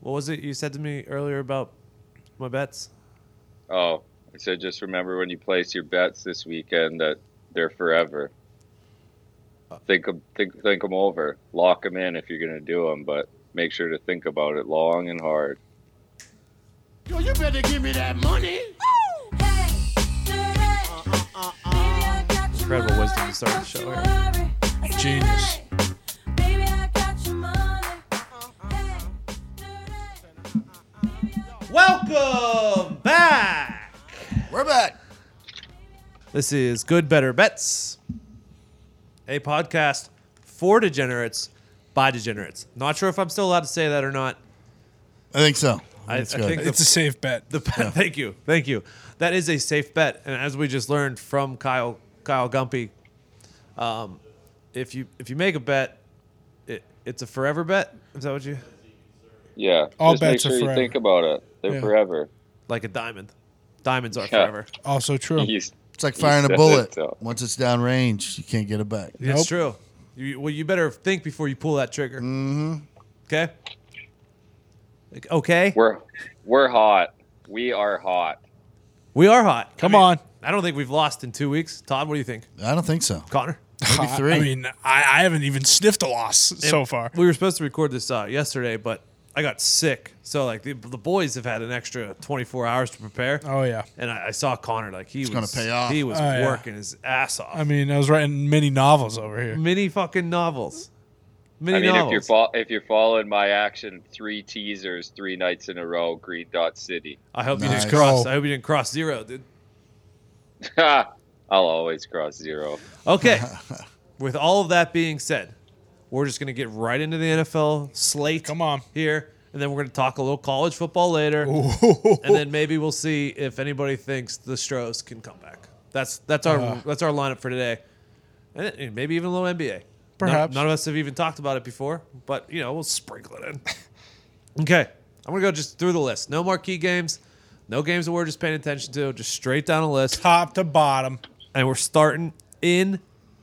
What was it you said to me earlier about my bets? Oh, I said just remember when you place your bets this weekend that they're forever. Think them over. Lock them in if you're going to do them, but make sure to think about it long and hard. Yo, you better give me that money. Incredible wisdom to start the show here. Genius. Welcome back. We're back. This is Good Better Bets, a podcast for degenerates by degenerates. Not sure if I'm still allowed to say that or not. I think so. I That's good. think It's a safe bet. Thank you. That is a safe bet, and as we just learned from Kyle Gumpy, if you make a bet, it's a forever bet. Is that what you Yeah, All just make bets are sure you forever. think about it. They're Yeah. forever. like a diamond? Diamonds are Yeah. forever. Also true. He's- It's like he firing a said bullet. it, so. Once it's downrange, you can't get it back. It's Nope. true. You better think before you pull that trigger. Mm-hmm. Okay. Okay. We're hot. We are hot. We are hot. Come on. I don't think we've lost in 2 weeks. Todd, what do you think? I don't think so. Connor? Maybe three. I mean, I haven't even sniffed a loss so far. We were supposed to record this yesterday, but I got sick. So like the boys have had an extra 24 hours to prepare. Oh, yeah. And I saw Connor like he was gonna pay off. He was Oh, yeah. working his ass off. I mean, I was writing mini novels over here. Mini fucking novels. I Mini mean, novels. if you're following my action, 3 teasers, 3 nights in a row, Green Dot City. I hope you Nice. didn't cross. Go. I hope you didn't cross zero, dude. I'll always cross 0. Okay. With all of that being said, we're just going to get right into the NFL slate. Come on. Here, and then we're going to talk a little college football later, and then maybe we'll see if anybody thinks the Stros can come back. That's our lineup for today, and maybe even a little NBA. Perhaps. None of us have even talked about it before, but we'll sprinkle it in. Okay, I'm going to go just through the list. No marquee games, no games that we're just paying attention to, just straight down the list. Top to bottom. And we're starting in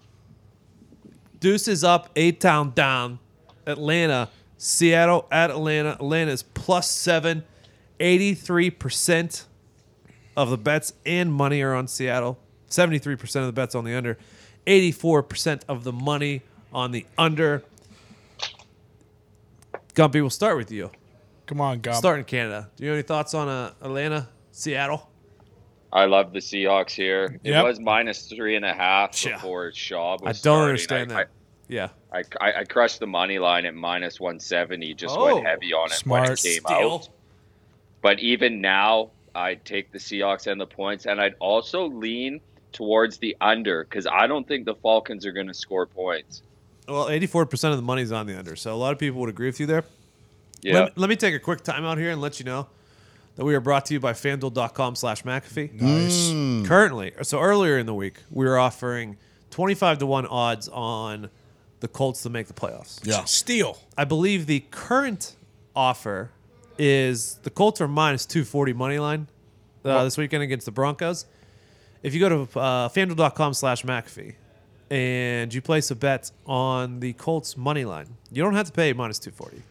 Deuces up, 8-town down. Atlanta, Seattle at Atlanta. Atlanta is +7. 83% of the bets and money are on Seattle. 73% of the bets on the under. 84% of the money on the under. Gumpy, we'll start with you. Come on, Gump. Start in Canada. Do you have any thoughts on Atlanta, Seattle? I love the Seahawks here. It Yep. was -3.5 Yeah. before Schaub was I don't starting. understand that. Yeah. I crushed the money line at -170. Just Oh, went heavy on it when it smart. came Steal. out. But even now, I'd take the Seahawks and the points, and I'd also lean towards the under because I don't think the Falcons are going to score points. Well, 84% of the money's on the under, so a lot of people would agree with you there. Yeah, Let me take a quick time out here and let you know that we are brought to you by FanDuel.com/McAfee. Nice. Currently, so earlier in the week, we were offering 25-1 odds on the Colts to make the playoffs. Yeah. Steal. I believe the current offer is the Colts are -240 money line this weekend against the Broncos. If you go to FanDuel.com/McAfee and you place a bet on the Colts money line, you don't have to pay -240.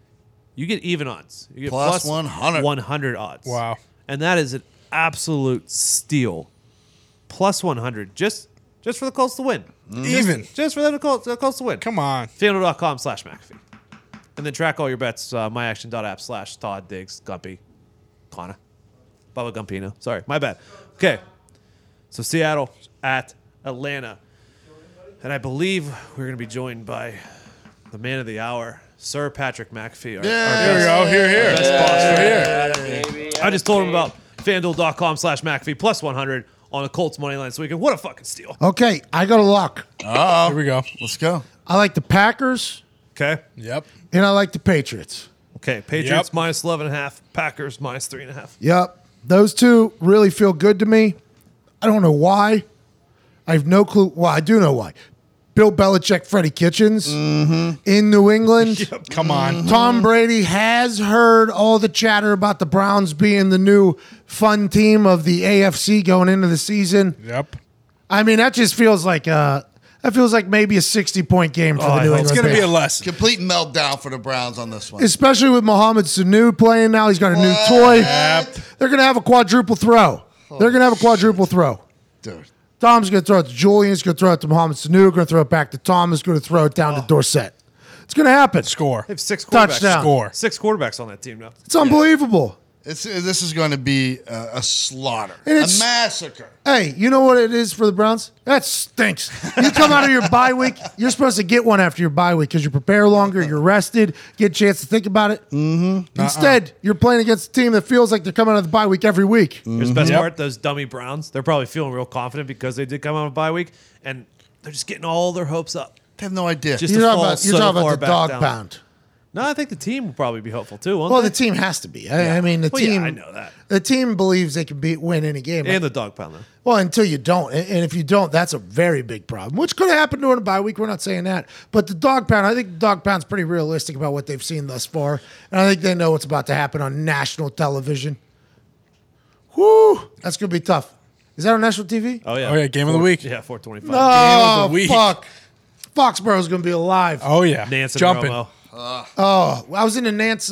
You get even odds. You get Plus 100. 100 odds. Wow. And that is an absolute steal. Plus 100 just for the Colts to win. Even. Just for the Colts to win. Come on. FanDuel.com/McAfee. And then track all your bets, myaction.app/Todd, Diggs, Gumpy, Connor, Bubba Gumpino. Sorry, my bad. Okay. So Seattle at Atlanta. And I believe we're going to be joined by the man of the hour, Sir Patrick McAfee. There we go. Here. best boss Here. baby. I just told him about FanDuel.com/McAfee plus 100 on the Colts money line this weekend. What a fucking steal. Okay, I go to luck. Uh-oh. Here we go. Let's go. I like the Packers Okay. Yep. and I like the Patriots. Okay. Patriots Yep. -11.5. Packers -3.5. Yep. Those two really feel good to me. I don't know why. I have no clue. Well, I do know why. Bill Belichick, Freddie Kitchens in New England. Come on. Tom Brady has heard all the chatter about the Browns being the new fun team of the AFC going into the season. Yep. I mean, that just feels like that That feels like maybe a 60-point game for the New England It's going to be a Patriots. lesson. Complete meltdown for the Browns on this one. Especially with Mohamed Sanu playing now. He's got a new toy. They're going to have a quadruple throw. Dude. Tom's going to throw it to Julian. He's going to throw it to Mohamed Sanu. Going to throw it back to Thomas. Going to throw it down to Dorsett. It's going to happen. Score. They have 6 quarterbacks. Touchdown. Score. 6 quarterbacks on that team now. It's unbelievable. This is going to be a slaughter, And a it's- massacre. Hey, you know what it is for the Browns? That stinks. You come out of your bye week, you're supposed to get one after your bye week because you prepare longer, you're rested, get a chance to think about it. Mm-hmm. Instead, you're playing against a team that feels like they're coming out of the bye week every week. Here's the best part: those dummy Browns. They're probably feeling real confident because they did come out of a bye week, and they're just getting all their hopes up. They have no idea. Just You're to talking fall about, so you're talking far about the back dog down. pound. No, I think the team will probably be hopeful too. Won't Well, they? the team has to be. I mean, the Well, yeah, team. I know that. The team believes they can win any game. And the dog pound though. Well, until you don't. And if you don't, that's a very big problem, which could happen during a bye week. We're not saying that. But the dog pound, I think the dog pound's pretty realistic about what they've seen thus far. And I think they know what's about to happen on national television. Whoo! That's going to be tough. Is that on national TV? Oh yeah. Oh, yeah, game of the week. Yeah, 425. Oh, of the week. fuck. Foxborough's going to be alive. Oh, yeah. Nance and Jumping. Romo. Oh, I was in the Nance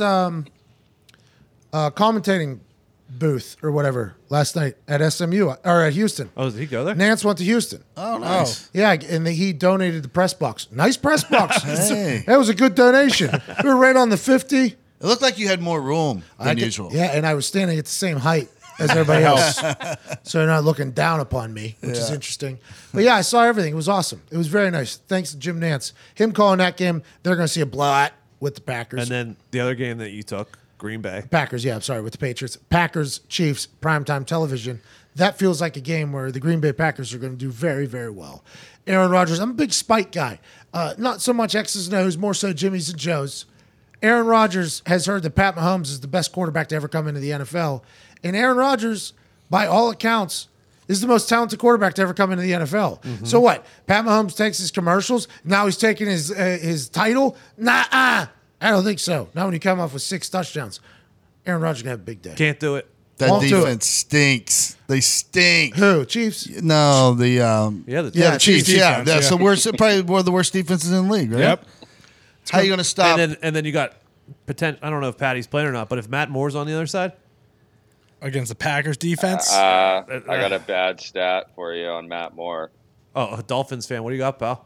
commentating booth or whatever last night at SMU or at Houston. Oh, did he go there? Nance went to Houston. Oh, nice. Yeah, and he donated the press box. Nice press box. Hey. That was a good donation. We were right on the 50. It looked like you had more room than usual. Yeah, and I was standing at the same height as everybody else. So they're not looking down upon me, which is interesting. But yeah, I saw everything. It was awesome. It was very nice. Thanks to Jim Nance. Him calling that game, they're going to see a blowout with the Packers. And then the other game that you took, Green Bay. Packers, yeah, I'm sorry, with the Patriots. Packers, Chiefs, primetime television. That feels like a game where the Green Bay Packers are going to do very, very well. Aaron Rodgers, I'm a big spike guy. Not so much X's and O's, more so Jimmy's and Joe's. Aaron Rodgers has heard that Pat Mahomes is the best quarterback to ever come into the NFL. And Aaron Rodgers, by all accounts, is the most talented quarterback to ever come into the NFL. Mm-hmm. So what? Pat Mahomes takes his commercials. Now he's taking his title? Nah, I don't think so. Not when you come off with 6 touchdowns. Aaron Rodgers going to have a big day. Can't do it. That Won't do defense stinks. They stink. Who? Chiefs? No, the Yeah, the Chiefs. Yeah, defense, that's yeah. the worst. Probably one of the worst defenses in the league. Right? Yep. How are you going to stop? And then you got I don't know if Patty's playing or not, but if Matt Moore's on the other side, Against the Packers defense. I got a bad stat for you on Matt Moore. oh, a Dolphins fan, what do you got, pal?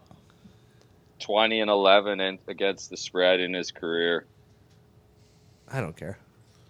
20-11 against the spread in his career. I don't care.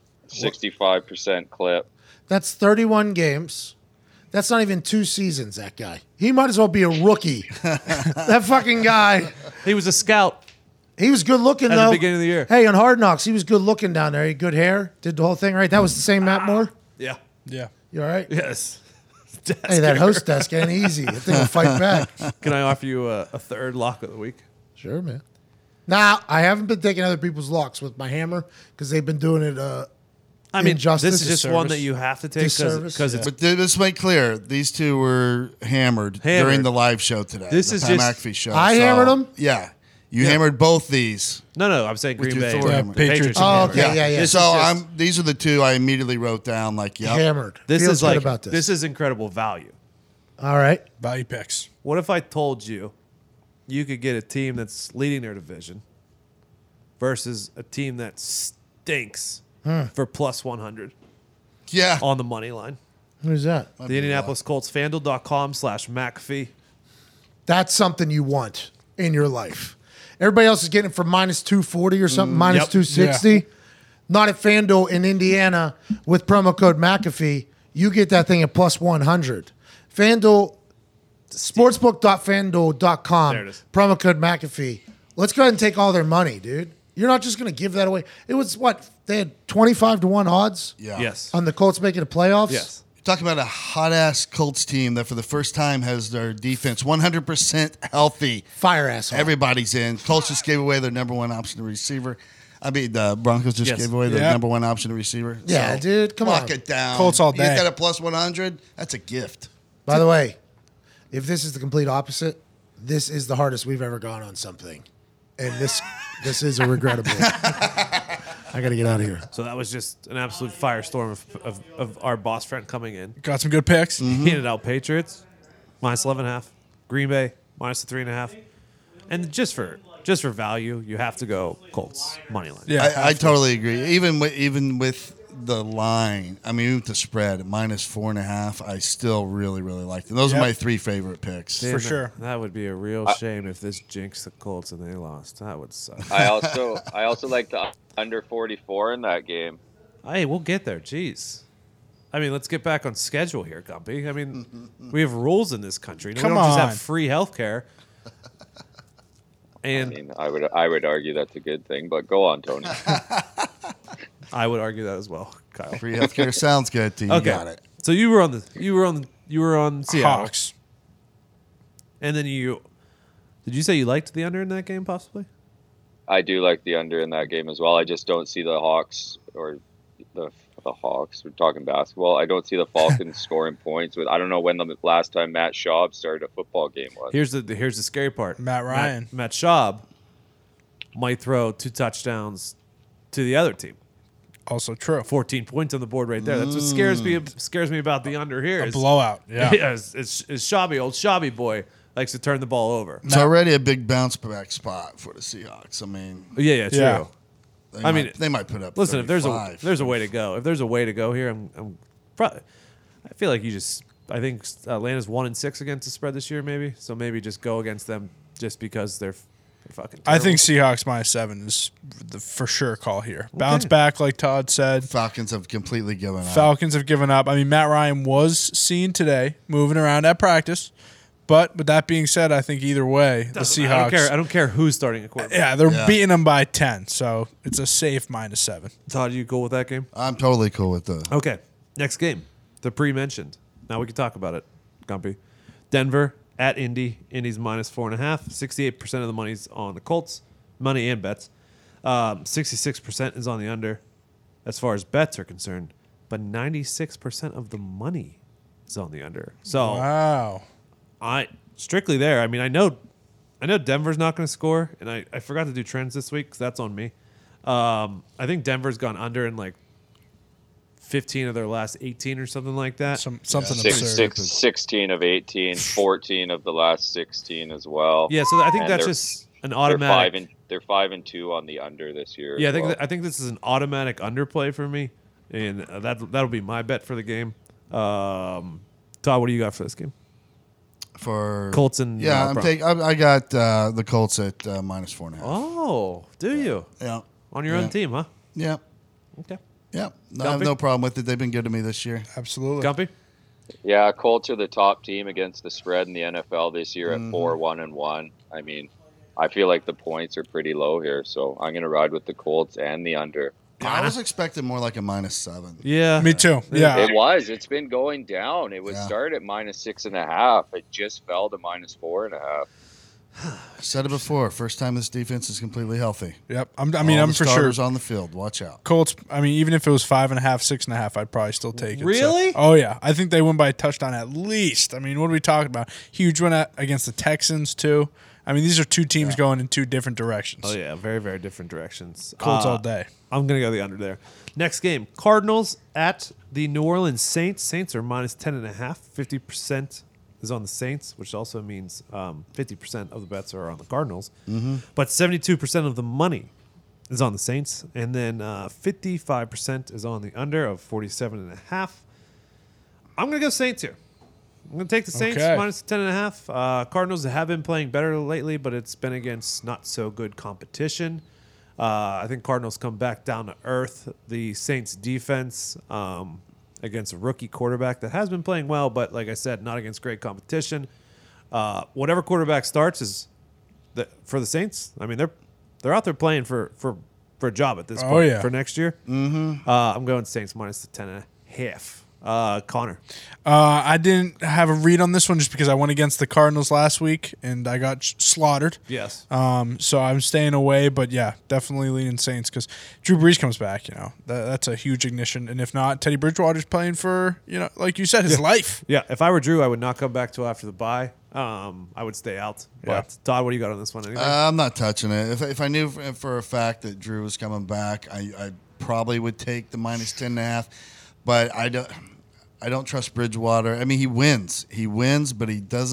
65% clip. That's 31 games. That's not even 2 seasons, that guy. He might as well be a rookie. That fucking guy. He was a scout. He was good looking, At the though. beginning of the year. Hey, on Hard Knocks, he was good looking down there. He had good hair. Did the whole thing right. That was the same Matt Moore? Yeah. yeah. You all right? Yes. Hey, that host desk ain't easy. I think I'll fight back. Can I offer you a third lock of the week? Sure, man. Now, I haven't been taking other people's locks with my hammer because they've been doing it I mean, injustice. this is just one that you have to take Disservice. because it's But let's make clear: these two were hammered during the live show today. This the is Pat just- McAfee show. I hammered 'em? Yeah, you hammered both these. no. I'm saying With Green your Bay. Thor The hammer. Patriots. Oh, hammer. okay. Yeah. This So is just- these are the two I immediately wrote down. Like, yep. hammered. This Feels is good like about this. is incredible value. All right. Value picks. What if I told you you could get a team that's leading their division versus a team that stinks for plus 100 Yeah. on the money line? Who's that? The Indianapolis Colts, FanDuel.com/McAfee. That's something you want in your life. Everybody else is getting it for minus 240 or something, minus Yep. 260. Not at FanDuel in Indiana with promo code McAfee. You get that thing at plus 100. FanDuel, sportsbook.fanduel.com, There it is. promo code McAfee. Let's go ahead and take all their money, dude. You're not just going to give that away. It was what? They had 25 to 1 odds Yeah. Yes. on the Colts making the playoffs? Yes. Talking about a hot ass Colts team that for the first time has their defense 100% healthy. Fire asshole. Everybody's in. Colts just gave away their number one option to receiver. I mean, the Broncos just Yes. gave away their Yeah. number one option to receiver. Yeah, So, dude, come lock on. it down. Colts all You day. got a plus 100. That's a gift. By the way, if this is the complete opposite, this is the hardest we've ever gone on something. And this is a regrettable. I got to get out of here. So that was just an absolute firestorm of our boss friend coming in. Got some good picks. He handed out Patriots, minus 11.5. Green Bay, minus the 3.5. And just for value, you have to go Colts money line. Yeah, I totally agree. Even with the line, I mean, with the spread minus 4.5, I still really, really like them. Those are my 3 favorite picks. Damn, For sure. That would be a real shame if this jinxed the Colts and they lost. That would suck. I also like the under 44 in that game. Hey, we'll get there. Jeez. I mean, let's get back on schedule here, Gumpy. I mean, we have rules in this country. We Come don't just on. have free health care. I And mean, I would argue that's a good thing, but go on, Tony. I would argie that as well, Kyle. Free healthcare sounds good to you. Okay. Got it. So you were on Seattle. Hawks. And then did you say you liked the under in that game possibly? I do like the under in that game as well. I just don't see the Hawks or the Hawks. We're talking basketball. I don't see the Falcons scoring points. I don't know when the last time Matt Schaub started a football game was. Here's the scary part. Matt Ryan. Matt Schaub might throw 2 touchdowns to the other team. Also true. 14 points on the board right there. That's what scares me about the under here. A is- blowout. Yeah. it's Schaubby, old Schaubby boy likes to turn the ball over. It's already a big bounce back spot for the Seahawks. I mean, Yeah, true. Yeah. they might put up. Listen, if there's 35. a way to go, here, I'm probably. I feel like I think Atlanta's 1-6 against the spread this year, maybe. So maybe just go against them just because they're fucking. I Terrible. think Seahawks minus 7 is the for sure call here. Bounce back, like Todd said. Falcons have completely given up. Falcons have given up. I mean, Matt Ryan was seen today moving around at practice. But with that being said, I think either way, the Seahawks. I don't care who's starting a quarterback. Yeah, they're beating them by 10, so it's a safe minus 7. Todd, you cool with that game? I'm totally cool with the. Okay, next game, the pre-mentioned. Now we can talk about it, Gumpy. Denver at Indy. Indy's minus 4.5. 68% of the money's on the Colts, money and bets. 66% is on the under, as far as bets are concerned. But 96% of the money is on the under. So Wow. I strictly there. I mean, I know Denver's not going to score, and I forgot to do trends this week because that's on me. I think Denver's gone under in like 15 of their last 18 or something like that. Something Yeah, absurd. 16 of 18, 14 of the last 16 as well. Yeah, so I think And that's they're- just an automatic. They're 5-2 on the under this year. Yeah, as well. I think this is an automatic underplay for me, and that'll be my bet for the game. Todd, what do you got for this game? For Colts and yeah, I got the Colts at minus 4.5. Oh, do you Yeah, on your own team, huh? yeah, Okay, yeah. No, I have Gumpy? no problem with it. They've been good to me this year. Absolutely. Gumpy. Yeah, Colts are the top team against the spread in the NFL this year at 4-1-1. I mean, I feel like the points are pretty low here, so I'm going to ride with the Colts and the under. Yeah, I was expecting more like a minus 7. Yeah, Me too. Yeah. It was. It's been going down. It was Yeah. started at minus 6.5. It just fell to minus 4.5. I said it before. First time this defense is completely healthy. Yep. I'm All for the sure. starters on the field. Watch out. Colts, I mean, even if it was 5.5, 6.5, I'd probably still take it. Really? Oh, yeah. I think they win by a touchdown at least. I mean, what are we talking about? Huge win against the Texans, too. I mean, these are two teams going in two different directions. Oh yeah, very very different directions. Colts all day. I'm gonna go the under there. Next game, Cardinals at the New Orleans Saints. Saints are minus 10.5. 50% is on the Saints, which also means 50% of the bets are on the Cardinals. But 72% of the money is on the Saints, and then 55% is on the under of 47.5. I'm gonna go Saints here. I'm going to take the Saints Okay. minus 10.5. Cardinals have been playing better lately, but it's been against not so good competition. I think Cardinals come back down to earth. The Saints defense against a rookie quarterback that has been playing well, but like I said, not against great competition. Whatever quarterback starts is for the Saints. I mean, they're out there playing for a job at this Oh, point yeah. for next year. Mm-hmm. I'm going Saints minus the 10.5. Connor. I didn't have a read on this one just because I went against the Cardinals last week and I got slaughtered. Yes. So I'm staying away, but yeah, definitely leaning Saints because Drew Brees comes back. You know, that's a huge ignition, and if not, Teddy Bridgewater's playing for, you know, like you said, his life. Yeah, if I were Drew, I would not come back till after the bye. I would stay out. Yeah. But Todd, what do you got on this one? Anything? I'm not touching it. If I knew for a fact that Drew was coming back, I probably would take the minus 10.5. But I don't trust Bridgewater. I mean, he wins, but he doesn't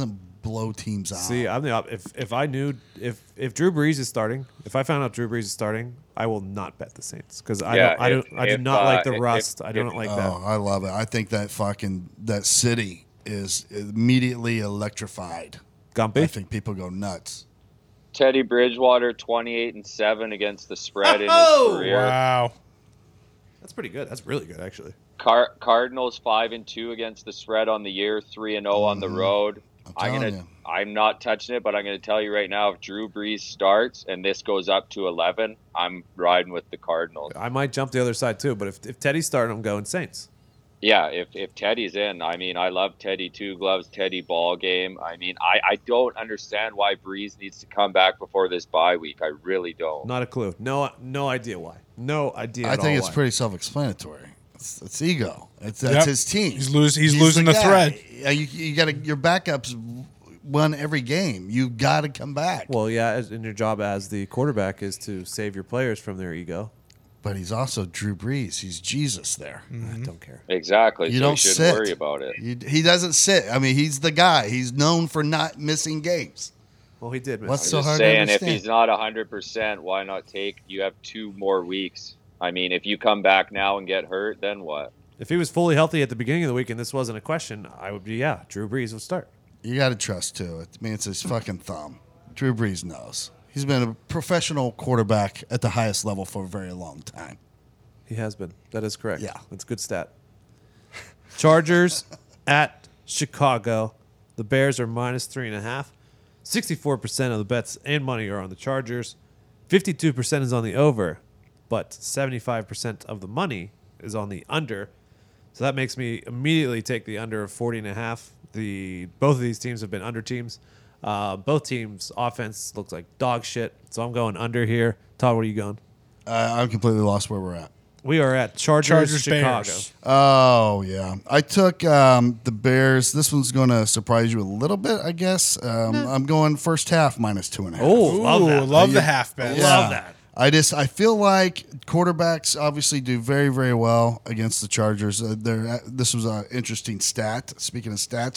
blow teams out. See, I'm the if I knew if Drew Brees is starting, if I found out Drew Brees is starting, I will not bet the Saints because I do not like the rust. I don't like that. Oh, I love it. I think that city is immediately electrified. I Gumpy, think people go nuts. Teddy Bridgewater 28-7 against the spread in his career. Wow. that's pretty good. That's really good actually. Cardinals 5-2 against the spread on the year, 3-0 on the road. I'm not touching it, but I'm gonna tell you right now, if Drew Brees starts and this goes up to 11, I'm riding with the Cardinals. I might jump the other side too, but if Teddy's starting, I'm going Saints. Yeah, if Teddy's in, I mean, I love Teddy Two Gloves, Teddy ball game. I mean, I don't understand why Brees needs to come back before this bye week. I really don't. Not a clue. No idea why. No idea. I at think all it's why. pretty self-explanatory. It's ego. That's Yep. his team. He's losing the guy. thread. Yeah, you got to your backups won every game. You got to come back. Well, yeah, and your job as the quarterback is to save your players from their ego. But he's also Drew Brees. He's Jesus there. I don't care. Exactly. You so don't you shouldn't sit. worry about it. He doesn't sit. I mean, he's the guy. He's known for not missing games. Well, he did miss. What's it. so Just hard to saying, if understand? he's not 100%, why not take? You have 2 more weeks. I mean, if you come back now and get hurt, then what? If he was fully healthy at the beginning of the week and this wasn't a question, I would be Drew Brees would start. You got to trust too. I mean, it's his fucking thumb. Drew Brees knows. He's been a professional quarterback at the highest level for a very long time. He has been. That is correct. Yeah. That's a good stat. Chargers at Chicago. The Bears are minus 3.5. 64% of the bets and money are on the Chargers. 52% is on the over, but 75% of the money is on the under. So that makes me immediately take the under of 40.5. Both of these teams have been under teams. Both teams' offense looks like dog shit. So I'm going under here. Todd, where are you going? I'm completely lost where we're at. We are at Chargers Chicago. Bears. Oh, yeah. I took the Bears. This one's going to surprise you a little bit, I guess. I'm going first half minus 2.5. Oh, love Ooh, that. love the half bet. Love that. I feel like quarterbacks obviously do very, very well against the Chargers. This was an interesting stat. Speaking of stats,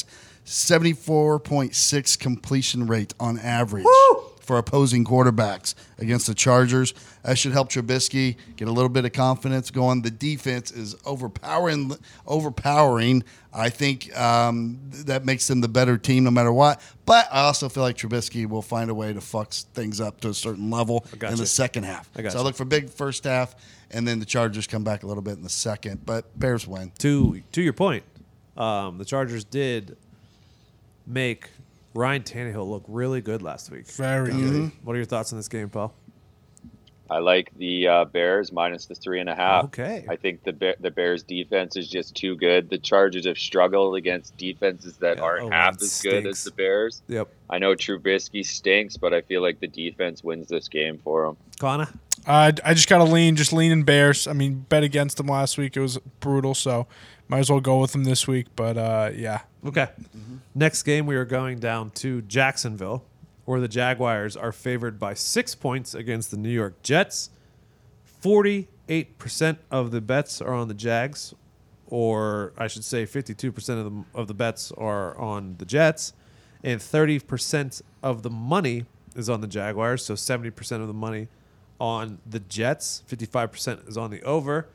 74.6 completion rate on average for opposing quarterbacks against the Chargers. That should help Trubisky get a little bit of confidence going. The defense is overpowering. I think that makes them the better team no matter what. But I also feel like Trubisky will find a way to fuck things up to a certain level in the second half. So I look for big first half, and then the Chargers come back a little bit in the second. But Bears win. To your point, the Chargers did make Ryan Tannehill look really good last week. Very good. What are your thoughts on this game, Paul? I like the Bears minus the 3.5. Okay. I think the Bears defense is just too good. The Chargers have struggled against defenses that aren't half as good as the Bears. Yep. I know Trubisky stinks, but I feel like the defense wins this game for them. Connor? I just got to lean in Bears. I mean, bet against them last week. It was brutal, so might as well go with them this week. But, yeah. Okay. Next game, we are going down to Jacksonville, where the Jaguars are favored by 6 points against the New York Jets. 48% of the bets are on the Jags, or I should say 52% of the bets are on the Jets, and 30% of the money is on the Jaguars, so 70% of the money on the Jets. 55% is on the over.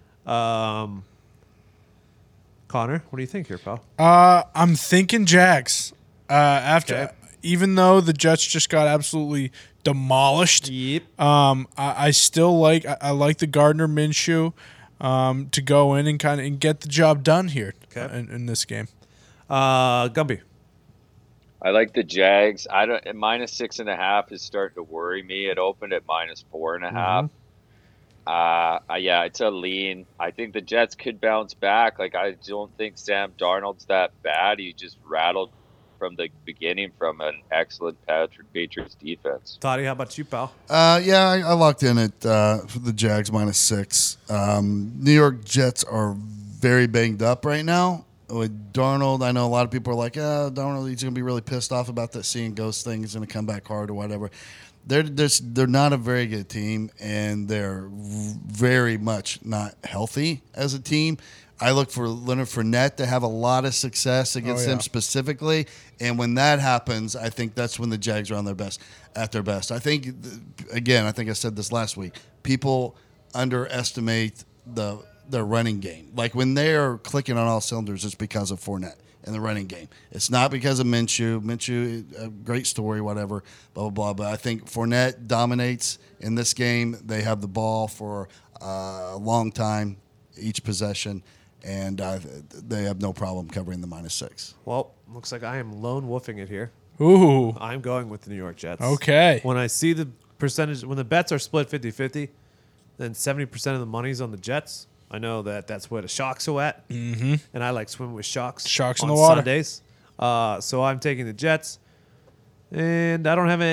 Connor, what do you think here, pal? I'm thinking Jags. Even though the Jets just got absolutely demolished, Yep. I still like the Gardner Minshew to go in and get the job done here in this game. Gumby. I like the Jags. Minus 6.5 is starting to worry me. It opened at minus 4.5. Yeah, it's a lean. I think the Jets could bounce back. Like, I don't think Sam Darnold's that bad. He just rattled from the beginning from an excellent Patriots defense. Toddy, how about you, pal? I locked in at for the Jags minus 6. New York Jets are very banged up right now. With Darnold, I know a lot of people are like, Darnold, he's going to be really pissed off about that seeing ghost thing. He's going to come back hard or whatever. They're not a very good team, and they're very much not healthy as a team. I look for Leonard Fournette to have a lot of success against yeah. them specifically, and when that happens, I think that's when the Jags are on their best. At their best, I think. Again, I think I said this last week. People underestimate their running game. Like when they are clicking on all cylinders, it's because of Fournette and the running game. It's not because of Minshew. Minshew, a great story, whatever, blah, blah, blah. But I think Fournette dominates in this game. They have the ball for a long time, each possession, and they have no problem covering the -6. Well, looks like I am lone wolfing it here. Ooh. I'm going with the New York Jets. Okay. When I see the percentage, when the bets are split 50-50, then 70% of the money's on the Jets. I know that's where the sharks are at, and I like swimming with sharks. Sharks in on the water. Sundays. So I'm taking the Jets, and I don't have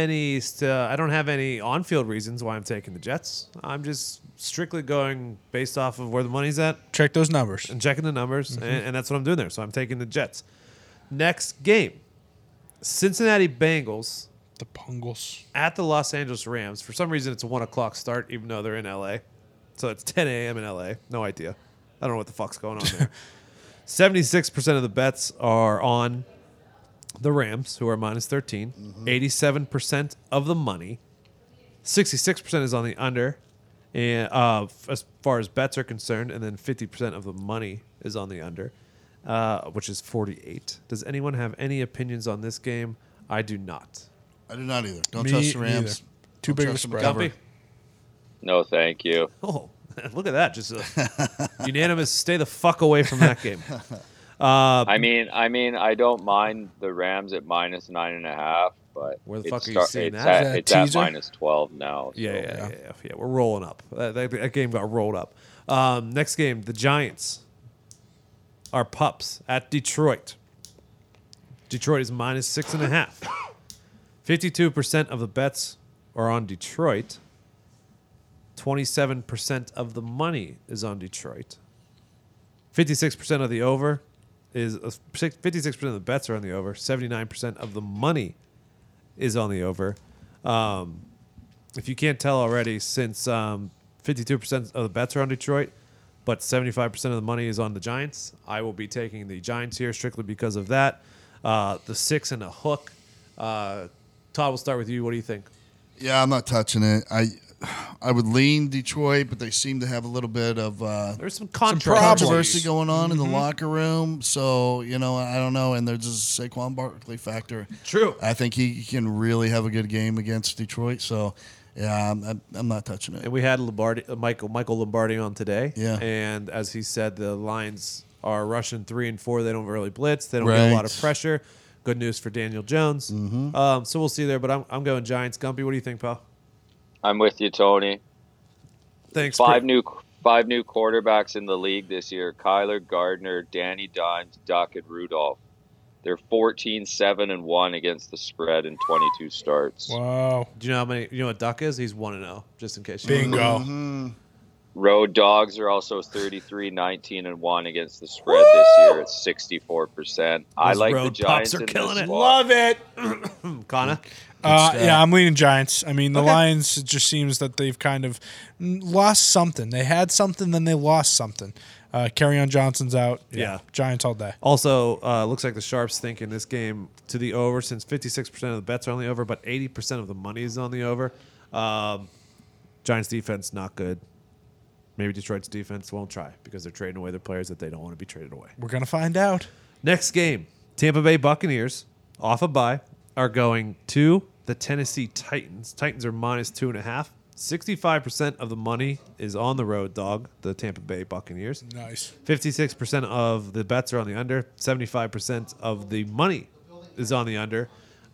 any on-field reasons why I'm taking the Jets. I'm just strictly going based off of where the money's at Check those numbers. and checking the numbers, and that's what I'm doing there. So I'm taking the Jets. Next game, Cincinnati Bengals The Pungles. at the Los Angeles Rams. For some reason, it's a 1 o'clock start, even though they're in L.A. So it's 10 a.m. in L.A. No idea. I don't know what the fuck's going on there. 76% of the bets are on the Rams, who are -13. 87% of the money. 66% is on the under, and as far as bets are concerned, and then 50% of the money is on the under, which is 48. Does anyone have any opinions on this game? I do not. I do not either. Don't Me trust the Rams. neither. Too Don't big of a trust them spread. to cover. Gumpy? No, thank you. Oh, look at that! Just unanimous. Stay the fuck away from that game. I mean, I don't mind the Rams at -9.5, but Where the it's fuck are you seeing it's that? At, Is it's that at teaser? -12 now. Yeah. We're rolling up. That game got rolled up. Next game, the Giants are pups at Detroit. Detroit is -6.5. 52% of the bets are on Detroit. 27% of the money is on Detroit. 56% of the over is 56% of the bets are on the over. 79% of the money is on the over. If you can't tell already, since 52% of the bets are on Detroit, but 75% of the money is on the Giants, I will be taking the Giants here strictly because of that. The 6 and a hook. Todd, we'll start with you. What do you think? Yeah, I'm not touching it. I would lean Detroit, but they seem to have a little bit of There's some controversy going on in the locker room. So, I don't know. And there's just a Saquon Barkley factor. True. I think he can really have a good game against Detroit. So, yeah, I'm not touching it. And we had Michael Lombardi on today. Yeah. And as he said, the Lions are rushing 3 and 4. They don't really blitz. They don't get a lot of pressure. Good news for Daniel Jones. So we'll see there. But I'm going Giants. Gumpy, what do you think, pal? I'm with you, Tony. Thanks. Five new quarterbacks in the league this year: Kyler Gardner, Danny Dimes, Duck, and Rudolph. They're 14-7-1 against the spread in 22 starts. Wow. Do you know how many? You know what Duck is? He's 1-0. Just in case. Bingo. Road Dogs are also 33-19-1 against the spread this year. It's 64%. I like the road Giants pups are in killing this it. spot. Love it. Connor. Yeah, I'm leaning Giants. I mean, the Okay. Lions, it just seems that they've kind of lost something. They had something, then they lost something. Kerryon Johnson's out. Yeah. Giants all day. Also, looks like the Sharps think in this game to the over, since 56% of the bets are on the over, but 80% of the money is on the over. Giants defense, not good. Maybe Detroit's defense won't try because they're trading away their players that they don't want to be traded away. We're going to find out. Next game, Tampa Bay Buccaneers, off a bye, are going to the Tennessee Titans. Titans are -2.5. 65% of the money is on the road dog, the Tampa Bay Buccaneers. Nice. 56% of the bets are on the under. 75% of the money is on the under.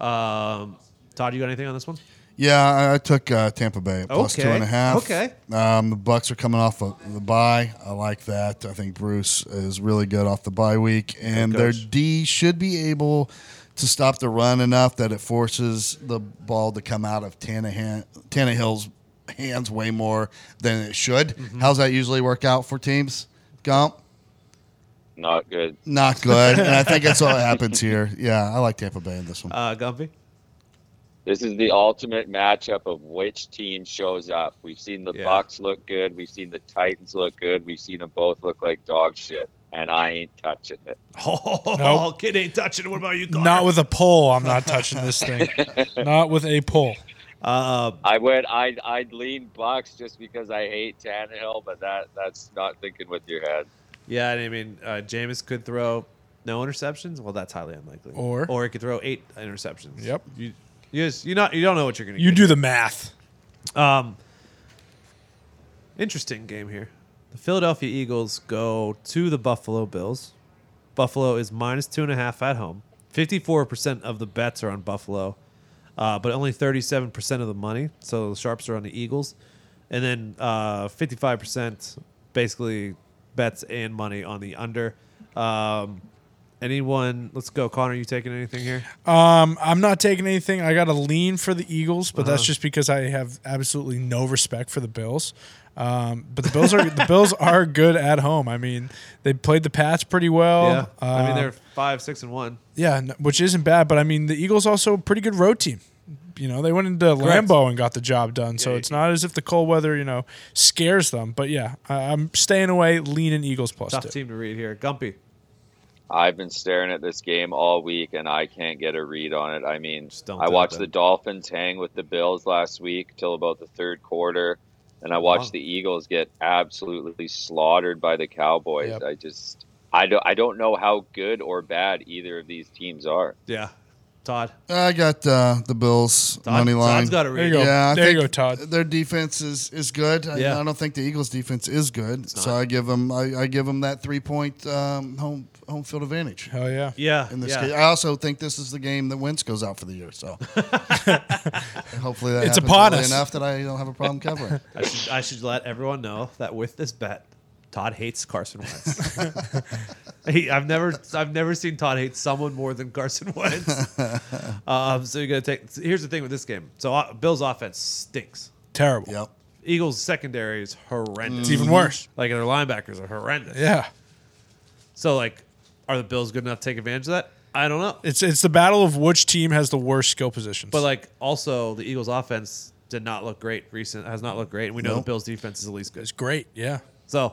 Todd, you got anything on this one? Yeah, I took Tampa Bay at plus Okay. 2.5. Okay. The Bucks are coming off of the bye. I like that. I think Bruce is really good off the bye week, and their coach. D should be able to stop the run enough that it forces the ball to come out of Tannehill's hands way more than it should. How's that usually work out for teams? Gump? Not good. Not good. And I think that's what happens here. Yeah, I like Tampa Bay in this one. Gumpy? This is the ultimate matchup of which team shows up. We've seen the Yeah. Bucks look good. We've seen the Titans look good. We've seen them both look like dog shit. and I ain't touching it. Oh, Nope. kid ain't touching it. What about you, Connor? Not with a pull. I'm not touching this thing. Not with a pull. I'd lean Bucks just because I hate Tannehill, but that's not thinking with your head. Yeah, I mean, Jameis could throw no interceptions. Well, that's highly unlikely. Or he could throw 8 interceptions. Yep. You don't know what you're going to You get. do the math. Interesting game here. The Philadelphia Eagles go to the Buffalo Bills. Buffalo is -2.5 at home. 54% of the bets are on Buffalo, but only 37% of the money. So the sharps are on the Eagles. And then 55% basically bets and money on the under. Anyone? Let's go. Connor, you taking anything here? I'm not taking anything. I got a lean for the Eagles, but that's just because I have absolutely no respect for the Bills. But the Bills are good at home. I mean, they played the Pats pretty well. Yeah. I mean, they're 5-6-1. Yeah, which isn't bad. But I mean, the Eagles also a pretty good road team. You know, they went into Correct. Lambeau and got the job done. So Yeah, it's not as if the cold weather, scares them. But yeah, I'm staying away, leaning Eagles +2. Tough team to read here. Gumpy. I've been staring at this game all week, and I can't get a read on it. I mean, don't I do it watched then. the Dolphins hang with the Bills last week till about the third quarter, and I watched Wow. the Eagles get absolutely slaughtered by the Cowboys. Yep. I don't know how good or bad either of these teams are. Yeah. Todd. I got the Bills money line. Todd's got to There you read. go. Yeah, I There you think go, Todd. Their defense is good. Yeah. I don't think the Eagles' defense is good, so not. I give them that 3-point home field advantage Hell yeah. Yeah. in this yeah. case. I also think this is the game that Wentz goes out for the year. So hopefully that It's happens upon early us. enough that I don't have a problem covering. I should let everyone know that with this bet, Todd hates Carson Wentz. I've never seen Todd hate someone more than Carson Wentz. So you're gonna take. Here's the thing with this game. So Bills' offense stinks. Terrible. Yep. Eagles' secondary is horrendous. It's even worse. Like their linebackers are horrendous. Yeah. So like, are the Bills good enough to take advantage of that? I don't know. It's the battle of which team has the worst skill positions. But like, also the Eagles' offense did not look great. Has not looked great, and we know the Nope. Bills' defense is at least good. it's great. Yeah. So,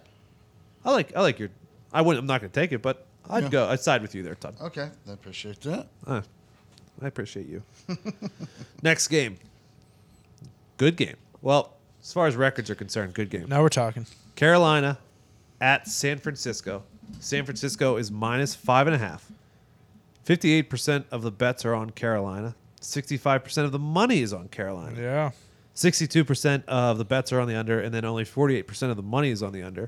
I like your. I'm not going to take it, but I'd side with you there, Todd. Okay, I appreciate that. I appreciate you. Next game. Good game. Well, as far as records are concerned, good game. Now we're talking. Carolina at San Francisco. San Francisco is -5.5. 58% of the bets are on Carolina. 65% of the money is on Carolina. Yeah. 62% of the bets are on the under, and then only 48% of the money is on the under.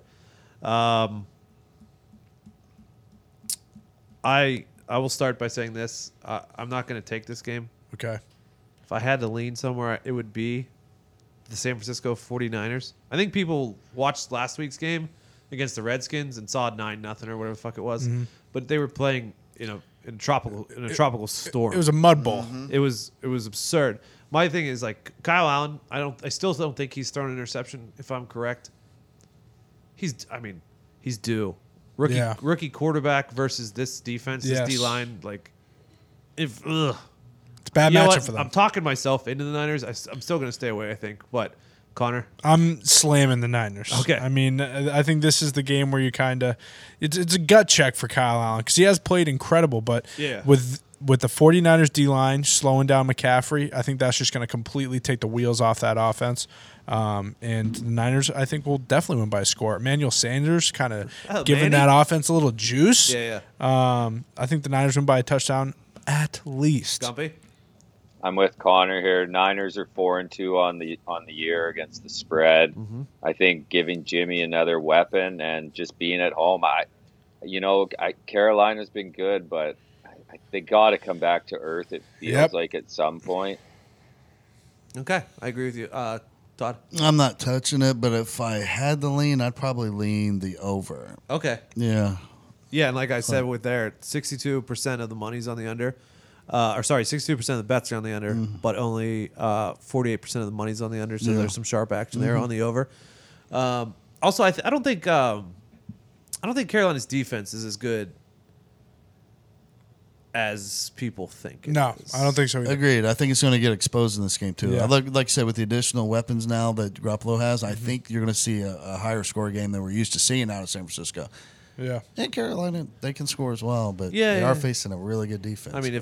I will start by saying this. I'm not going to take this game. Okay. If I had to lean somewhere, it would be the San Francisco 49ers. I think people watched last week's game against the Redskins and saw 9-0 or whatever the fuck it was, but they were playing in a tropical storm. It was a mud bowl. It was absurd. My thing is like Kyle Allen. I still don't think he's thrown an interception. If I'm correct, he's due. Rookie quarterback versus this defense, Yes. this D line. Like, It's a bad you know matchup what? for them. I'm talking myself into the Niners. I'm still going to stay away. I think, but Connor, I'm slamming the Niners. Okay. I mean, I think this is the game where you kind of it's a gut check for Kyle Allen because he has played incredible, but Yeah. with the 49ers D-line slowing down McCaffrey, I think that's just going to completely take the wheels off that offense. And the Niners, I think, will definitely win by a score. Emmanuel Sanders kind of giving Manny? that offense a little juice. Yeah. I think the Niners win by a touchdown at least. Gumpy. I'm with Connor here. Niners are 4-2 on the year against the spread. I think giving Jimmy another weapon and just being at home. Carolina's been good, but they got to come back to earth. It feels like at some point. Okay, I agree with you, Todd. I'm not touching it, but if I had to lean, I'd probably lean the over. Okay. Yeah. Yeah, and like I said with there, 62% of the money's on the under. 62% of the bets are on the under, but only 48% of the money's on the under. So there's some sharp action there on the over. Also, I don't think Carolina's defense is as good as people think. it No, is. I don't think so either. Agreed. I think it's going to get exposed in this game, too. Yeah. Like I said, with the additional weapons now that Garoppolo has, I think you're going to see a higher score game than we're used to seeing out of San Francisco. Yeah. And Carolina, they can score as well, but Yeah, they are yeah. facing a really good defense. I mean,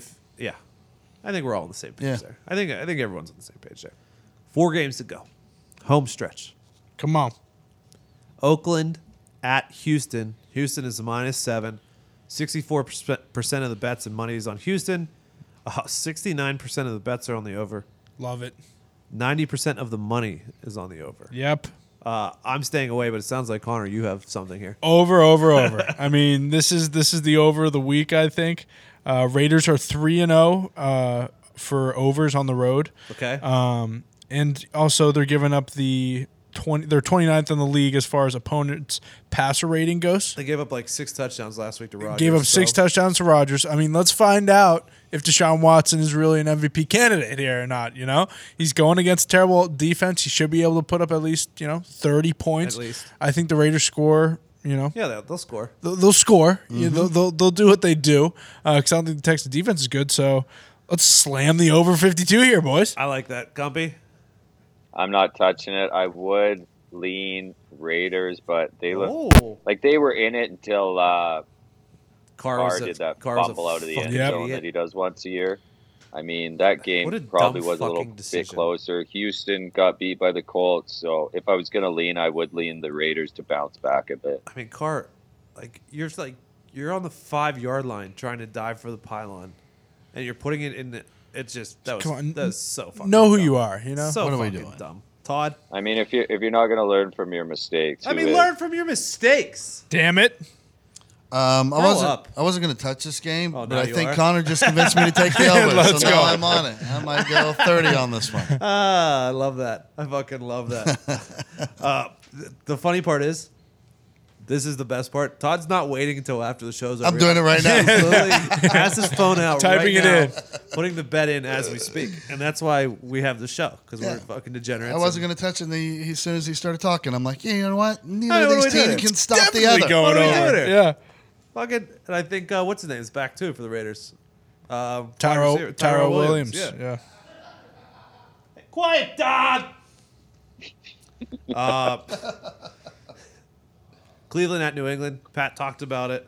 I think we're all on the same page Yeah. there. I think everyone's on the same page there. 4 games to go. Home stretch. Come on. Oakland at Houston. Houston is -7. 64% of the bets and money is on Houston. 69% of the bets are on the over. Love it. 90% of the money is on the over. Yep. I'm staying away, but it sounds like, Connor, you have something here. Over. I mean, this is the over of the week, I think. Raiders are 3-0 for overs on the road. Okay. And also they're giving up they're 29th in the league as far as opponents' passer rating goes. They gave up like 6 touchdowns last week to Rodgers. Gave up 6 touchdowns to Rodgers. I mean, let's find out if Deshaun Watson is really an MVP candidate here or not. You know, he's going against a terrible defense. He should be able to put up at least 30 points. At least. I think the Raiders score. Yeah, they'll score. They'll score. They'll do what they do. Because I don't think the Texas defense is good. So let's slam the over 52 here, boys. I like that. Gumpy? I'm not touching it. I would lean Raiders, but they look Oh. like they were in it until Carr did did that fumble out of the end zone that he does once a year. I mean, that What a game probably dumb was a little fucking bit decision. closer. Houston got beat by the Colts, so if I was going to lean, I would lean the Raiders to bounce back a bit. I mean, Carr, you're on the 5-yard line trying to dive for the pylon, and you're putting it in the. It's just that Come on. was so fucking. Know who dumb. you are, you know? So What are we fucking doing? dumb. Todd. I mean, if you're not going to learn from your mistakes, who is? learn from your mistakes. Damn it. I up. wasn't going to touch this game, Oh, but now I you think are? Connor just convinced me to take the over. Let's so now go. I'm on it. I might go 30 on this one. I love that. I fucking love that. The funny part is, this is the best part. Todd's not waiting until after the show's over. I'm doing it right now. He's literally has his phone out, Typing right it now, in. putting the bet in as we speak, and that's why we have the show because we're fucking degenerates. I wasn't going to touch it as soon as he started talking. I'm like, yeah, you know what? Neither Hey, of what are these we doing? teams can stop the Definitely other. going What are we over. doing here? Yeah. Fucking, and I think what's his name is back too for the Raiders. Tyro Williams. Yeah. Quiet, dog. Cleveland at New England. Pat talked about it.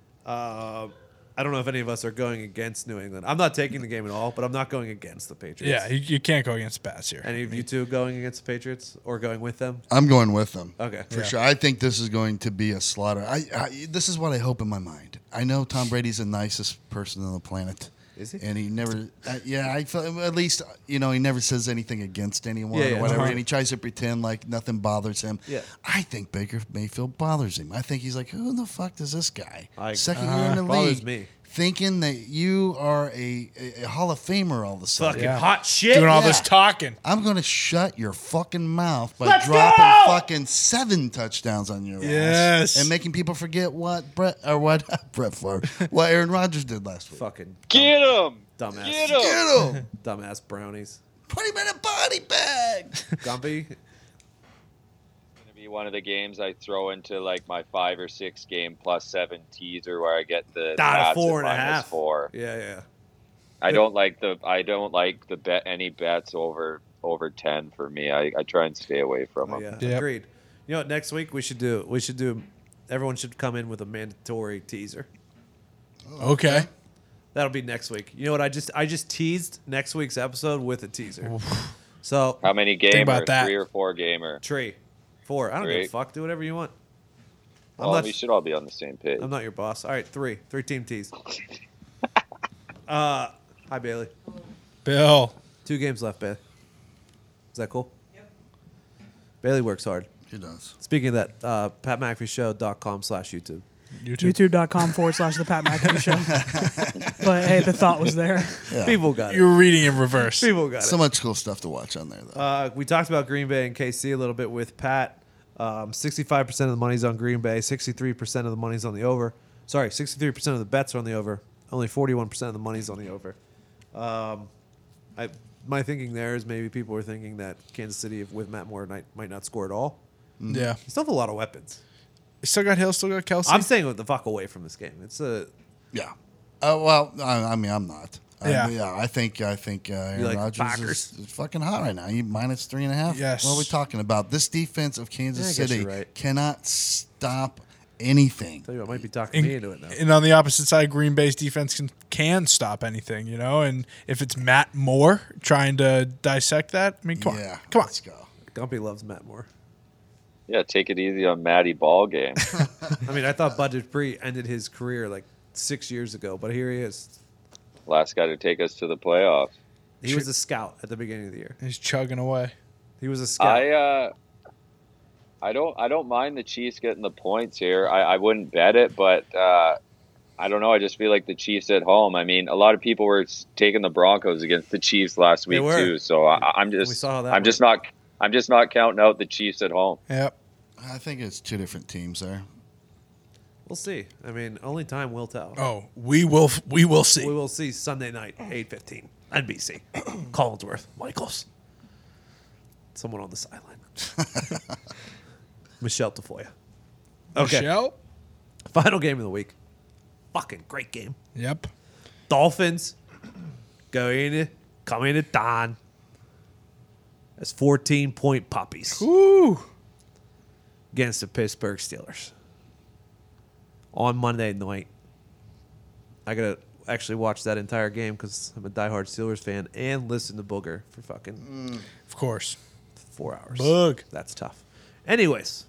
I don't know if any of us are going against New England. I'm not taking the game at all, but I'm not going against the Patriots. Yeah, you can't go against Bats here. Any of you two going against the Patriots or going with them? I'm going with them. Okay. For sure. I think this is going to be a slaughter. This is what I hope in my mind. I know Tom Brady's the nicest person on the planet. Is he? And he never, I feel, at least, he never says anything against anyone Yeah, yeah. or whatever. Uh-huh. And he tries to pretend like nothing bothers him. Yeah. I think Baker Mayfield bothers him. I think he's like, who the fuck is this guy? I- Second year in the bothers league. me. Thinking that you are a Hall of Famer all of a sudden. Fucking Yeah. hot shit. Doing all Yeah. this talking. I'm going to shut your fucking mouth by Let's dropping go! fucking 7 touchdowns on your Yes. ass and making people forget what Brett Favre, what Aaron Rodgers did last week. Fucking Get him! dumbass. Get him! Get him! Dumbass brownies. 20-minute body bag. Gumpy. Gonna be one of the games I throw into like my 5 or 6 game +7 teaser where I get the Pats at 4.5. -4. Yeah. I don't like the bet any bets over 10 for me. I try and stay away from Oh, them. yeah. Yep. Agreed. You know what? Next week we should do. Everyone should come in with a mandatory teaser. Okay. That'll be next week. You know what? I just teased next week's episode with a teaser. So How many gamer? about that. 3 or 4 gamer? tree, 4. I don't give a 3. fuck. Do whatever you want. Well, we should all be on the same page. I'm not your boss. All right, 3 team teas. Hi Bailey. Bill. 2 games left, Bailey. Is that cool? Yep. Bailey works hard. He does. Speaking of that, patmcafeeshow.com/YouTube. YouTube.com/the Pat McAfee Show. But hey, the thought was there. Yeah. People got it. You're reading in reverse. People got So it. much cool stuff to watch on there, though. We talked about Green Bay and KC a little bit with Pat. 65% of the money's on Green Bay. 63% of the money's on the over. Sorry, 63% of the bets are on the over. Only 41% of the money's on the over. My thinking there is maybe people are thinking that Kansas City with Matt Moore might not score at all. Yeah. They still have a lot of weapons. Still got Hill, still got Kelsey. I'm staying the fuck away from this game. It's a Yeah. Well, I mean, I'm not. Yeah. I think Aaron like the Rodgers Packers? is fucking hot right now. He -3.5. Yes. What are we talking about? This defense of Kansas Yeah, I guess City you're right. cannot stop anything. Tell you what, might be talking me into it now. And on the opposite side, Green Bay's defense can stop anything, you know. And if it's Matt Moore trying to dissect that, I mean, come on. Let's go. Gumpy loves Matt Moore. Yeah, take it easy on Matty Ball game. I mean, I thought Bud Dupree ended his career like 6 years ago, but here he is. Last guy to take us to the playoffs. He was a scout at the beginning of the year. He's chugging away. He was a scout. I don't mind the Chiefs getting the points here. I wouldn't bet it, but I don't know. I just feel like the Chiefs at home. I mean, a lot of people were taking the Broncos against the Chiefs last week too. So I'm just not counting out the Chiefs at home. Yep. I think it's two different teams there. We'll see. I mean, only time will tell. Oh, we will see. We will see Sunday night, 8:15, NBC. Collinsworth, Michaels. Someone on the sideline. Michelle Tafoya. Okay. Michelle? Final game of the week. Fucking great game. Yep. Dolphins coming to Don as 14-point puppies Woo. against the Pittsburgh Steelers. On Monday night, I got to actually watch that entire game because I'm a diehard Steelers fan and listen to Booger for fucking Of course. 4 hours. Bug. That's tough. Anyways,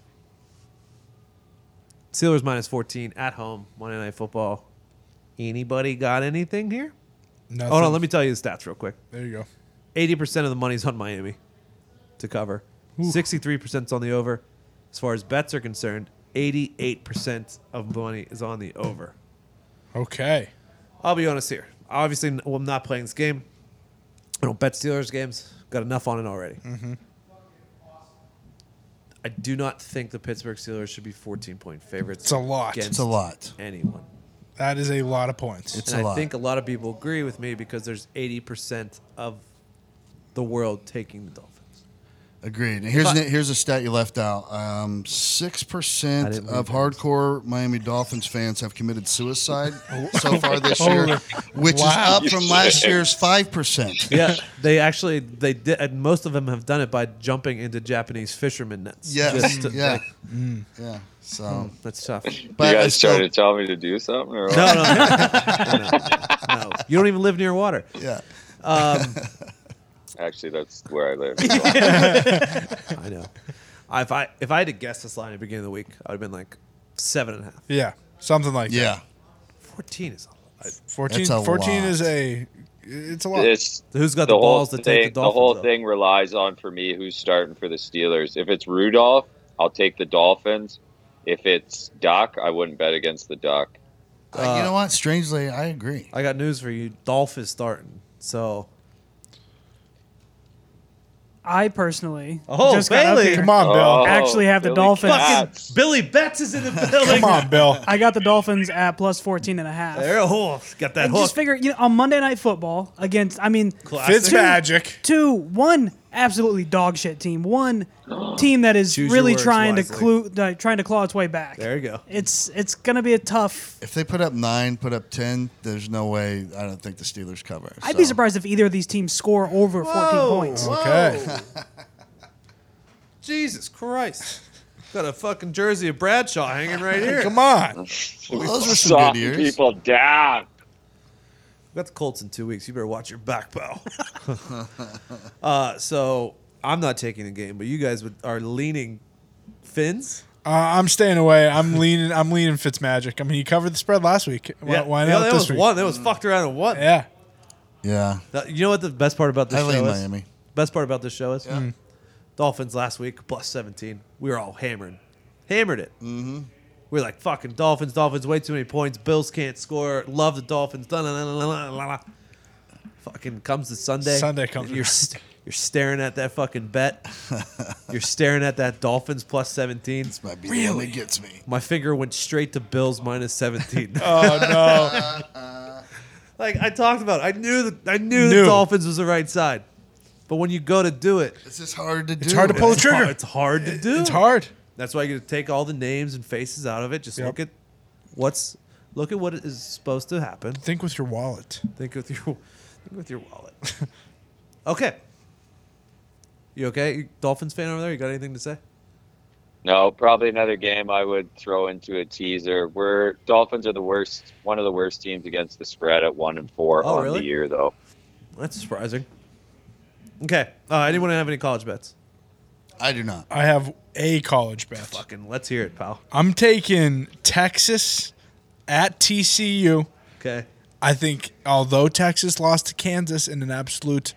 Steelers minus 14 at home, Monday Night Football. Anybody got anything here? Nothing. Hold on, let me tell you the stats real quick. There you go. 80% of the money's on Miami to cover. 63% is on the over. As far as bets are concerned, 88% of the money is on the over. Okay. I'll be honest here. Obviously, I'm not playing this game. I don't bet Steelers games. Got enough on it already. Mm-hmm. I do not think the Pittsburgh Steelers should be 14-point favorites. It's a lot. against It's a lot. Anyone. That is a lot of points. It's And a I lot. think a lot of people agree with me because there's 80% of the world taking the Dolphins. Agreed. And here's a stat you left out. 6% didn't of read hardcore Miami Dolphins fans have committed suicide so far this year, Holy- which Wow. is up from last year's 5%. Yeah, they did. And most of them have done it by jumping into Japanese fishermen nets. Yes. Just to, Yeah. like, Yeah. So, that's tough. but You I guys still, trying to tell me to do something? Or what? No. You don't even live near water. yeah. Actually, that's where I live. I know. If I had to guess this line at the beginning of the week, I would have been like 7.5. Yeah. Something like Yeah. 14 is a lot. 14, That's a 14 lot. is it's a lot. It's Who's got the balls to take the Dolphins? The whole though? thing relies on, for me, who's starting for the Steelers. If it's Rudolph, I'll take the Dolphins. If it's Duck, I wouldn't bet against the Duck. You know what? Strangely, I agree. I got news for you. Dolph is starting. So, I personally Oh, just got up Bailey. here. Come on, Bill. Actually have the Billy Dolphins. Katz. Billy Betts is in the building. Come on, Bill. I got the Dolphins at plus 14.5. There, got that And hook. just figure, on Monday Night Football against, Classic. Fitzmagic. 2, 1 absolutely dog shit team. One team that is Choose your really words trying wisely. to claw its way back. There you go. It's gonna be a tough. If they put up 9, put up 10, there's no way. I don't think the Steelers cover. I'd be surprised if either of these teams score over 14 points. Okay. Jesus Christ. Got a fucking jersey of Bradshaw hanging right here. Come on. Well, those were some Soft good years. people down. We got the Colts in 2 weeks. You better watch your back, pal. So I'm not taking the game, but you guys are leaning Finns. I'm staying away. I'm leaning Fitzmagic. I mean, he covered the spread last week. Why not that this was week? one. That was fucked around and won. Yeah. Yeah. You know what the best part about this I show lean is? Miami. Best part about this show is? Dolphins last week, plus 17. We were all hammered it. Mm-hmm. We were like, fucking Dolphins, way too many points. Bills can't score. Love the Dolphins. Fucking comes to Sunday. Sunday comes You're staring at that fucking bet. You're staring at that Dolphins plus 17. This might be the one that gets me. My finger went straight to Bills minus 17. Oh no. Like I talked about, I knew the Dolphins was the right side. But when you go to do it, It's just hard to do. It's hard to pull the trigger. it's hard to do. It's hard. That's why you got to take all the names and faces out of it. Just look at what is supposed to happen. Think with your wallet. Think with your wallet. Okay. You okay? You Dolphins fan over there? You got anything to say? No, probably another game I would throw into a teaser. Dolphins are one of the worst teams against the spread at 1-4 Oh, on really? the year, though. That's surprising. Okay. Anyone have any college bets? I do not. I have a college bet. Fucking let's hear it, pal. I'm taking Texas at TCU. Okay. I think although Texas lost to Kansas in an absolute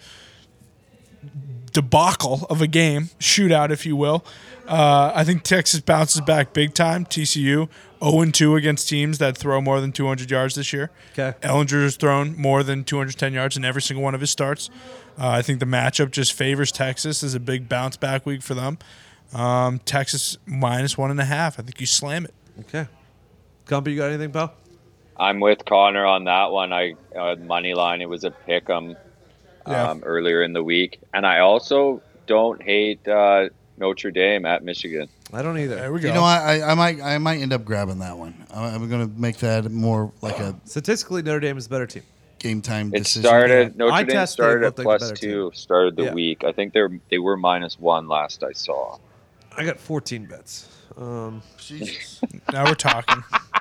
debacle of a game, shootout, if you will, I think Texas bounces back big time. TCU 0-2 against teams that throw more than 200 yards this year. Okay. Ellinger's thrown more than 210 yards in every single one of his starts. I think the matchup just favors Texas as a big bounce back week for them. Texas -1.5. I think you slam it. Okay. Gumpy, you got anything, pal? I'm with Connor on that one. Money line, it was a pick 'em Yeah. earlier in the week. And I also don't hate Notre Dame at Michigan. I don't either. There we go. You know, I might end up grabbing that one. I'm going to make that more like a Statistically, Notre Dame is a better team. game time It decision. started Yeah. Notre Eye Dame test, they started at looked like the better +2, started the Yeah. week. I think they were -1 last I saw. I got 14 bets. Jesus. Now we're talking.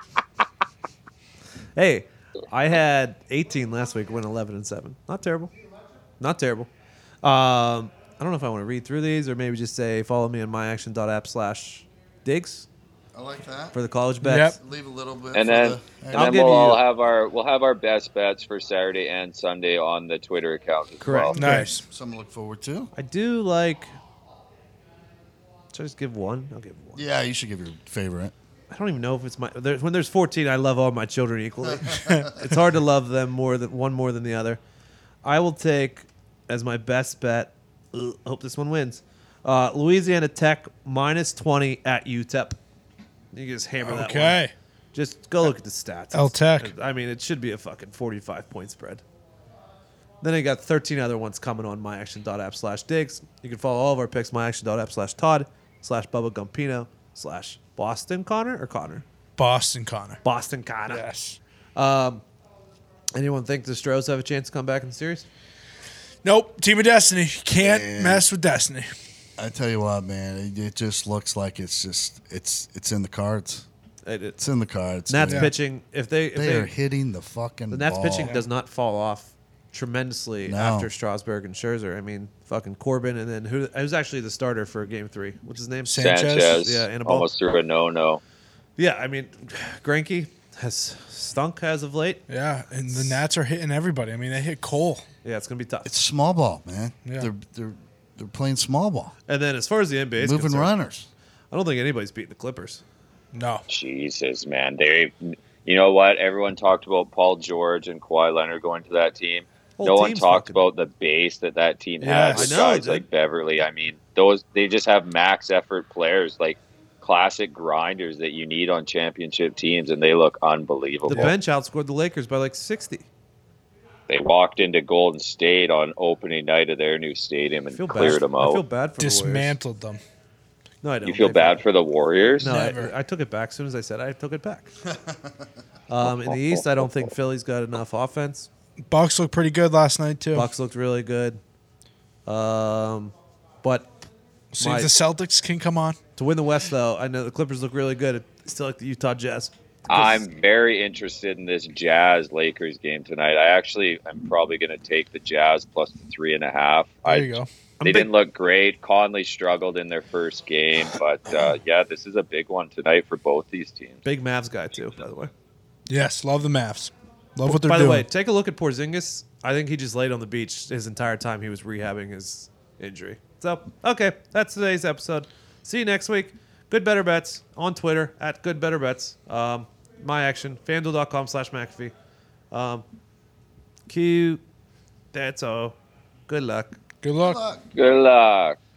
Hey, I had 18 last week, went 11-7. Not terrible. Not terrible. I don't know if I want to read through these or maybe just say follow me on myaction.app/digs I like that. for the college bets. Yep. Leave a little bit. And for then, the, and I'll then give we'll all you- have our best bets for Saturday and Sunday on the Twitter account as Correct. well. Nice. something to look forward to. I do like. Should I just give one? I'll give one. Yeah, you should give your favorite. I don't even know if it's when there's 14, I love all my children equally. It's hard to love them more than the other. I will take as my best bet. I hope this one wins. Louisiana Tech -20 at UTEP. You can just hammer that one. Okay. Just go look at the stats. L Tech. I mean, it should be a fucking 45-point spread. Then I got 13 other ones coming on myaction.app/digs. You can follow all of our picks, myaction.app/Todd/BubbaGumpino/Boston Connor or Connor? Boston Connor. Boston Connor. Yes. Anyone think the Stros have a chance to come back in the series? Nope. Team of Destiny. Can't mess with Destiny. I tell you what, man, it just looks like it's in the cards. It's in the cards. Nats dude. pitching. If They they are hitting the fucking the Nats ball. pitching does not fall off tremendously No. after Strasburg and Scherzer. I mean, fucking Corbin, and then who's actually the starter for Game 3? What's his name? Sanchez. Yeah, and a ball. almost threw a no. Yeah, I mean, Greinke has stunk as of late. Yeah, and the Nats are hitting everybody. I mean, they hit Cole. Yeah, it's gonna be tough. It's small ball, man. Yeah. They're playing small ball, And then as far as the NBA is moving concerned, runners. I don't think anybody's beating the Clippers. No. Jesus, man. You know what? Everyone talked about Paul George and Kawhi Leonard going to that team. Whole No one team's talked fucking- about the base that team Yes. has with I know, guys dude. like Beverly. I mean, they just have max effort players, like classic grinders that you need on championship teams, and they look unbelievable. The bench outscored the Lakers by like 60. They walked into Golden State on opening night of their new stadium I and feel cleared bad. them I feel out. bad for the Warriors. Dismantled them. No, I don't. You feel bad for the Warriors? No, Never. I took it back. As soon as I said I took it back. In the East, I don't think Philly's got enough offense. Bucks looked pretty good last night, too. Bucks looked really good. But See if the Celtics can come on. to win the West, though, I know the Clippers look really good. I still like the Utah Jazz. I'm very interested in this Jazz Lakers game tonight. I'm probably going to take the Jazz plus the 3.5. There you go. They didn't look great. Conley struggled in their first game, but yeah, this is a big one tonight for both these teams. Big Mavs guy, too, by the way. Yes, love the Mavs. Love what they're By doing. the way, take a look at Porzingis. I think he just laid on the beach his entire time he was rehabbing his injury. So, okay, that's today's episode. See you next week. Good Better Bets on Twitter at Good Better Bets. My action, FanDuel.com/McAfee. Q. That's all. Good luck. Good luck. Good luck.